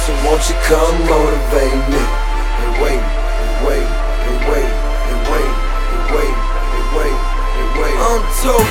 So won't you come motivate me? And wait, and wait, and wait, and wait, and wait, and wait, and wait. Told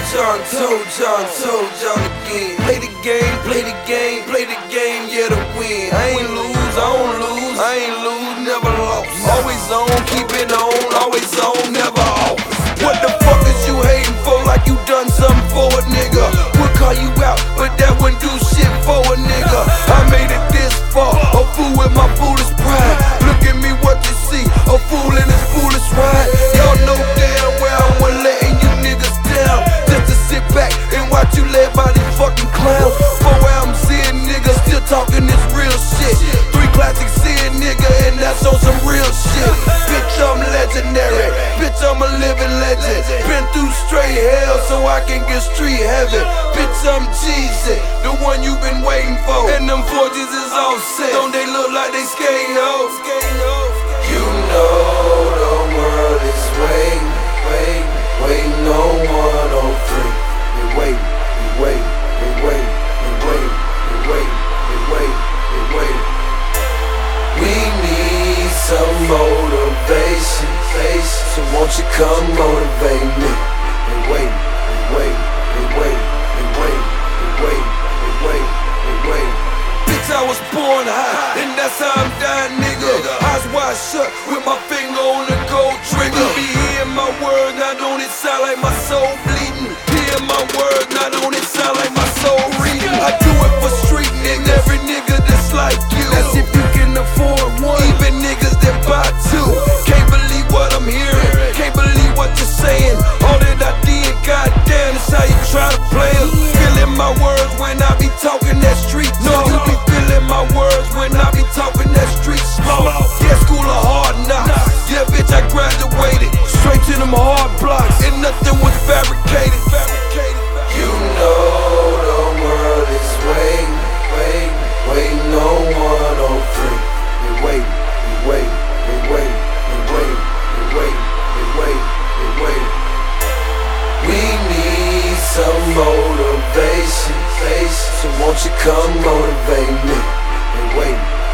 y'all again. Play the game, play the game, play the game, yeah, to win. I ain't lose, I don't lose, I ain't lose, never lost. Always on, keep it on, always on, never off. What the fuck is you hating for like you done something for a nigga? We'll call you out, but that wouldn't do shit for a nigga. I made it this far, a fool with my foolish pride. Look at me, what you see, a fool in his foolish ride. Y'all know damn well I wasn't letting you niggas down. Just to sit back and watch you led by these fucking clowns. 4 albums in, niggas still talking this real shit. 3 classics in, nigga, and that's on some real shit. Bitch, I'm legendary, bitch, I'm a living legend. Been through straight hell so I can get street heaven. Bitch, I'm Jeezy, the one you been waiting for. And them 40s is all set, don't they look like they skating hoes? You know the world is waiting, waiting, waiting on 103. They wait, they wait, they wait, they wait, they wait, they wait, they wait. We need some motivation, so won't you come motivate me? And wait, and wait, and wait, and wait, and wait, and wait, and wait. Bitch, I was born high, and that's how I'm dying, nigga. Eyes wide shut, with my finger on the gold trigger. Be hearing my words, not on it sound like my soul bleeding. Hear my words, not on it sound like my soul reading. I do it for street niggas, every nigga that's like you. That's if you can afford one, even niggas that buy 2. Can't believe what I'm hearing, can't believe what you're saying. All that I did, goddamn, is how you try to play us. Feeling my words when I be talking that street talk. You be feeling my words when I be talking that street slow. Yeah, school of hard knocks, yeah, bitch, I graduated straight to them hard blocks, and nothing was fabricated. You know the world is waiting, waiting, waiting on 103. They wait, they wait, they wait, they wait, they wait, they wait, they wait. We need some motivation, so won't you come motivate me? And wait.